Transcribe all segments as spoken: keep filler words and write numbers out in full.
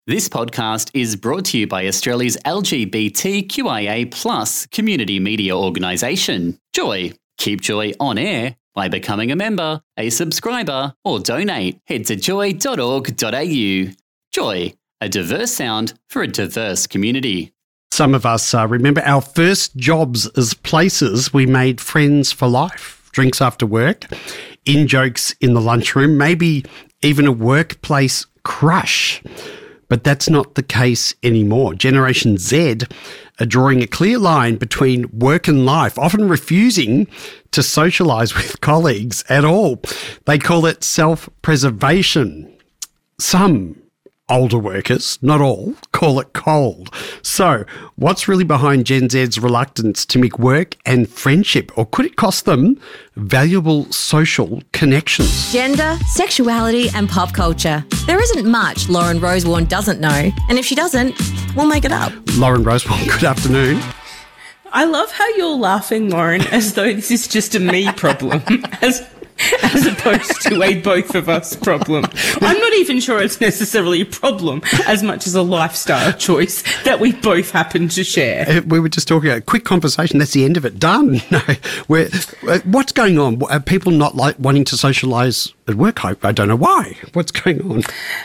This podcast is brought to you by Australia's L G B T Q I A plus community media organisation, Joy. Keep Joy on air by becoming a member, a subscriber, or donate. Head to joy dot org dot a u. Joy, a diverse sound for a diverse community. Some of us uh, remember our first jobs as places we made friends for life. Drinks after work, in-jokes in the lunchroom, maybe even a workplace crush. But that's not the case anymore. Generation Z are drawing a clear line between work and life, often refusing to socialise with colleagues at all. They call it self-preservation. Some older workers, not all, call it cold. So what's really behind Gen Z's reluctance to make work and friendship, or could it cost them valuable social connections? Gender, sexuality and pop culture. There isn't much Lauren Rosewarne doesn't know, and if she doesn't, we'll make it up. Lauren Rosewarne, good afternoon. I love how you're laughing, Lauren, as though this is just a me problem, as as opposed to a both of us problem. I'm not even sure it's necessarily a problem as much as a lifestyle choice that we both happen to share. We were just talking about a quick conversation. That's the end of it. Done. No, we're, what's going on? Are people not like wanting to socialise at work? I, I don't know why. What's going on?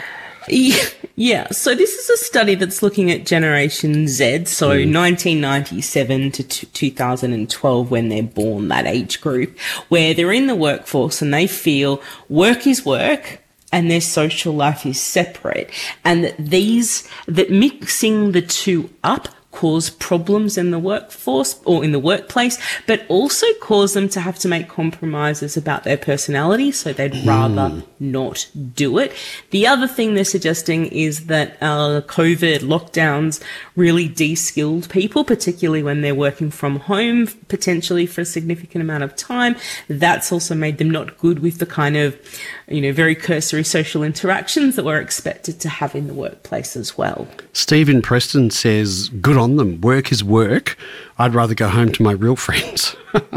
Yeah, so this is a study that's looking at Generation Z, so mm. nineteen ninety-seven to two thousand twelve when they're born, that age group, where they're in the workforce and they feel work is work and their social life is separate, and that these, that mixing the two up cause problems in the workforce or in the workplace, but also cause them to have to make compromises about their personality, so they'd mm. rather not do it. The other thing they're suggesting is that uh, COVID lockdowns really de-skilled people, particularly when they're working from home, potentially for a significant amount of time. That's also made them not good with the kind of, you know, very cursory social interactions that we're expected to have in the workplace as well. Stephen Preston says, good on them. Work is work. I'd rather go home to my real friends.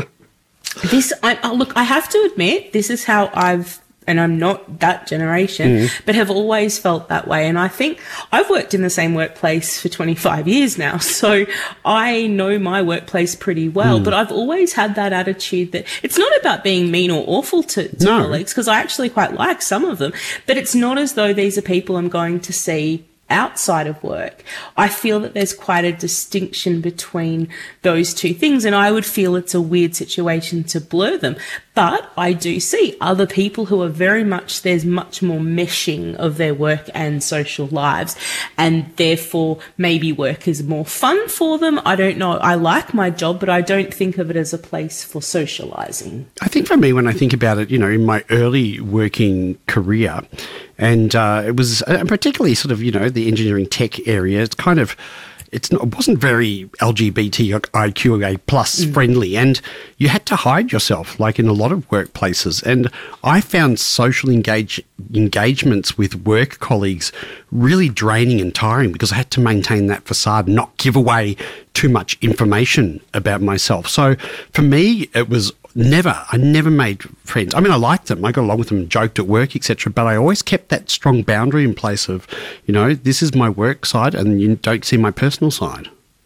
This, I, I, look, I have to admit, this is how I've, and I'm not that generation, mm. but have always felt that way. And I think I've worked in the same workplace for twenty-five years now, so I know my workplace pretty well, mm. but I've always had that attitude that it's not about being mean or awful to, to no. colleagues, because I actually quite like some of them, but it's not as though these are people I'm going to see outside of work. I feel that there's quite a distinction between those two things, and I would feel it's a weird situation to blur them. But I do see other people who are very much, there's much more meshing of their work and social lives, and therefore maybe work is more fun for them. I don't know. I like my job, but I don't think of it as a place for socialising. I think for me, when I think about it, you know, in my early working career, and uh, it was uh, particularly sort of, you know, the engineering tech area, it's kind of, it's not, it wasn't very L G B T I Q A plus mm. friendly, and you had to hide yourself, like in a lot of workplaces. And I found social engage engagements with work colleagues really draining and tiring, because I had to maintain that facade, not give away too much information about myself. So for me, it was never, I never made friends. I mean, I liked them. I got along with them, joked at work, et cetera. But I always kept that strong boundary in place of, you know, this is my work side and you don't see my personal side.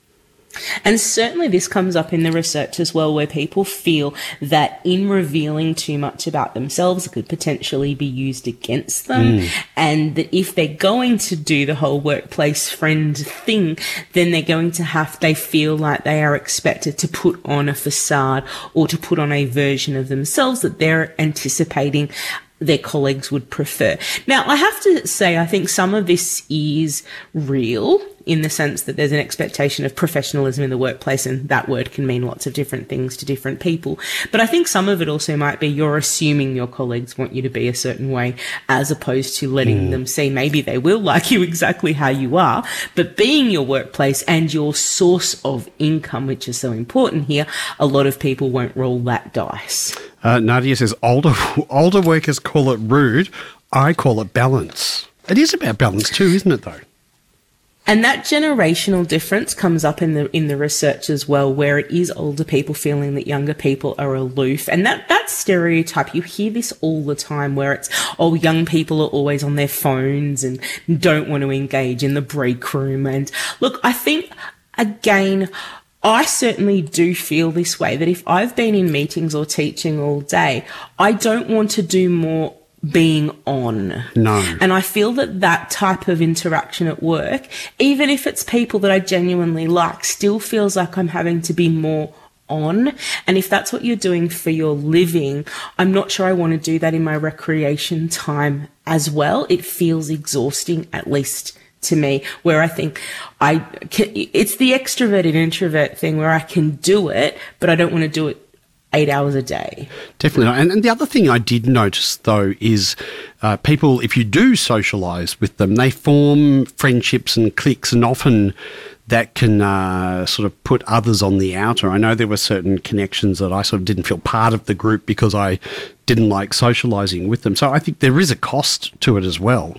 And certainly this comes up in the research as well, where people feel that in revealing too much about themselves, it could potentially be used against them. Mm. And that if they're going to do the whole workplace friend thing, then they're going to have, they feel like they are expected to put on a facade or to put on a version of themselves that they're anticipating their colleagues would prefer. Now, I have to say, I think some of this is real in the sense that there's an expectation of professionalism in the workplace, and that word can mean lots of different things to different people. But I think some of it also might be you're assuming your colleagues want you to be a certain way, as opposed to letting mm. them see maybe they will like you exactly how you are, but being your workplace and your source of income, which is so important here, a lot of people won't roll that dice. Uh, Nadia says, older older workers call it rude. I call it balance. It is about balance too, isn't it, though? And that generational difference comes up in the in the research as well, where it is older people feeling that younger people are aloof. And that, that stereotype, you hear this all the time, where it's, oh, young people are always on their phones and don't want to engage in the break room. And look, I think, again, I certainly do feel this way, that if I've been in meetings or teaching all day, I don't want to do more being on. No. And I feel that that type of interaction at work, even if it's people that I genuinely like, still feels like I'm having to be more on. And if that's what you're doing for your living, I'm not sure I want to do that in my recreation time as well. It feels exhausting, at least to me, where I think I can, it's the extroverted introvert thing where I can do it, but I don't want to do it eight hours a day. Definitely not. And, and the other thing I did notice, though, is uh, people, if you do socialise with them, they form friendships and cliques, and often that can uh, sort of put others on the outer. I know there were certain connections that I sort of didn't feel part of the group because I didn't like socialising with them. So I think there is a cost to it as well.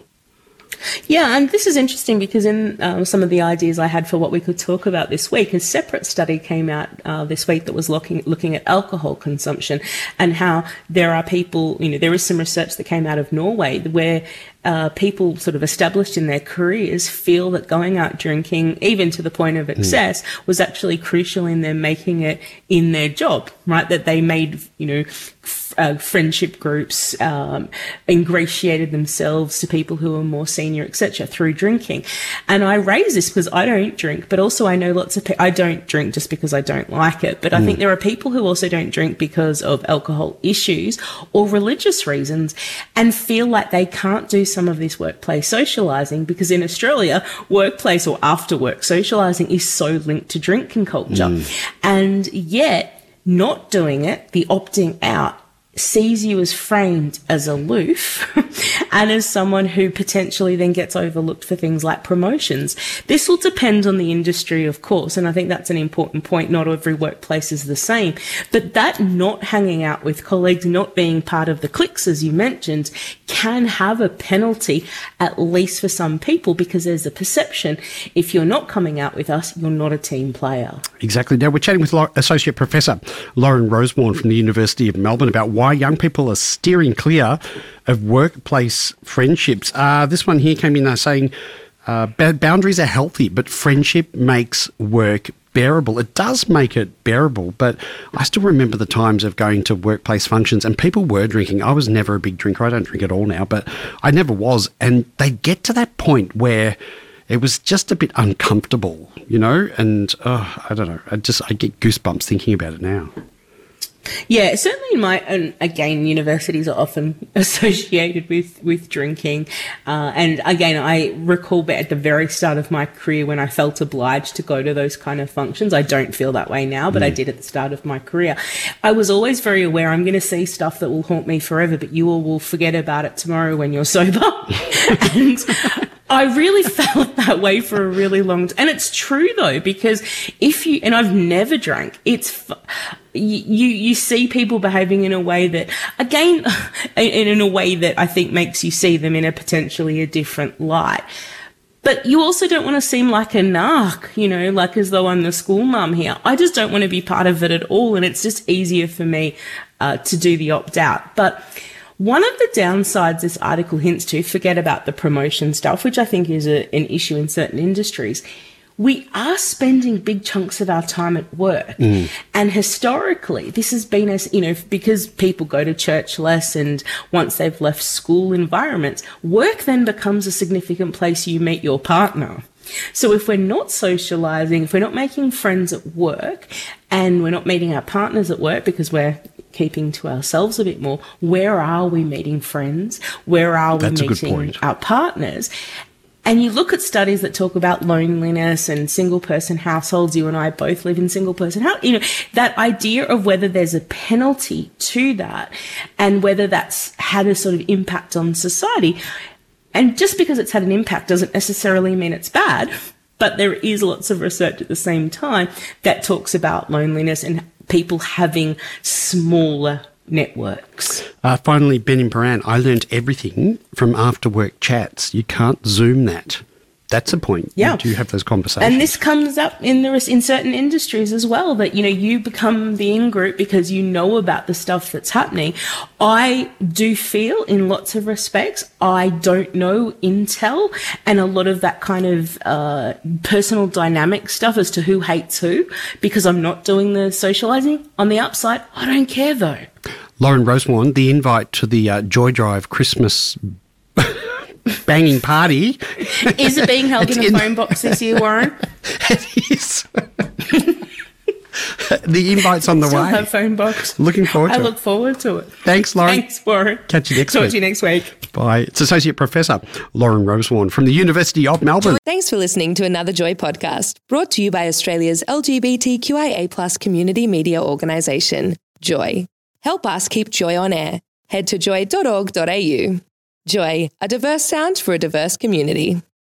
Yeah, and this is interesting because in um, some of the ideas I had for what we could talk about this week, a separate study came out uh, this week that was looking looking at alcohol consumption and how there are people, you know, there is some research that came out of Norway where uh, people sort of established in their careers feel that going out drinking, even to the point of excess, mm. was actually crucial in them making it in their job, right? That they made, you know, f- uh, friendship groups, um, ingratiated themselves to people who are more senior, et cetera, through drinking. And I raise this because I don't drink, but also I know lots of people, I don't drink just because I don't like it, but mm. I think there are people who also don't drink because of alcohol issues or religious reasons and feel like they can't do some of this workplace socialising because in Australia, workplace or after work socialising is so linked to drinking culture. Mm. And yet not doing it, the opting out, sees you as framed as aloof and as someone who potentially then gets overlooked for things like promotions. This will depend on the industry, of course, and I think that's an important point. Not every workplace is the same, but that not hanging out with colleagues, not being part of the cliques, as you mentioned, can have a penalty, at least for some people, because there's a perception if you're not coming out with us, you're not a team player. Exactly. Now, we're chatting with Associate Professor Lauren Rosewarne from the University of Melbourne about why young people are steering clear of workplace friendships. Uh, this one here came in uh, saying uh, boundaries are healthy, but friendship makes work bearable. It does make it bearable, but I still remember the times of going to workplace functions and people were drinking. I was never a big drinker. I don't drink at all now, but I never was. And they get to that point where it was just a bit uncomfortable, you know, and oh, I don't know. I just I get goosebumps thinking about it now. Yeah, certainly in my, and again, universities are often associated with, with drinking. Uh, and again, I recall at the very start of my career when I felt obliged to go to those kind of functions. I don't feel that way now, but mm. I did at the start of my career. I was always very aware I'm going to see stuff that will haunt me forever, but you all will forget about it tomorrow when you're sober. And I really felt that way for a really long time. And it's true though, because if you, and I've never drank, it's, you, you see people behaving in a way that, again, in, in a way that I think makes you see them in a potentially a different light. But you also don't want to seem like a narc, you know, like as though I'm the school mum here. I just don't want to be part of it at all. And it's just easier for me uh, to do the opt out. But one of the downsides this article hints to, forget about the promotion stuff, which I think is a, an issue in certain industries, we are spending big chunks of our time at work. Mm. And historically, this has been as, you know, because people go to church less and once they've left school environments, work then becomes a significant place you meet your partner. So if we're not socializing, if we're not making friends at work and we're not meeting our partners at work because we're keeping to ourselves a bit more, where are we meeting friends? Where are we That's meeting our partners? And you look at studies that talk about loneliness and single person households. You and I both live in single person house. You know, that idea of whether there's a penalty to that and whether that's had a sort of impact on society. And just because it's had an impact doesn't necessarily mean it's bad, but there is lots of research at the same time that talks about loneliness and people having smaller networks. Uh, finally, Ben in Paran, I learnt everything from after work chats. You can't Zoom that. That's a point. Yeah. You do have those conversations. And this comes up in the in certain industries as well, that, you know, you become the in-group because you know about the stuff that's happening. I do feel in lots of respects, I don't know intel and a lot of that kind of uh, personal dynamic stuff as to who hates who, because I'm not doing the socializing. On the upside, I don't care though. Lauren Rosewarne, the invite to the uh, Joy Drive Christmas banging party. Is it being held in a in phone box this year, Warren? It is. The invite's on the Still way. have phone box. Looking forward to I it. I look forward to it. Thanks, Lauren. Thanks, Warren. Catch you next Talk week. Talk to you next week. Bye. It's Associate Professor Lauren Rosewarne from the University of Melbourne. Thanks for listening to another Joy podcast, brought to you by Australia's L G B T Q I A plus community media organisation, Joy. Help us keep Joy on air. Head to joy dot org dot a u. Joy, a diverse sound for a diverse community.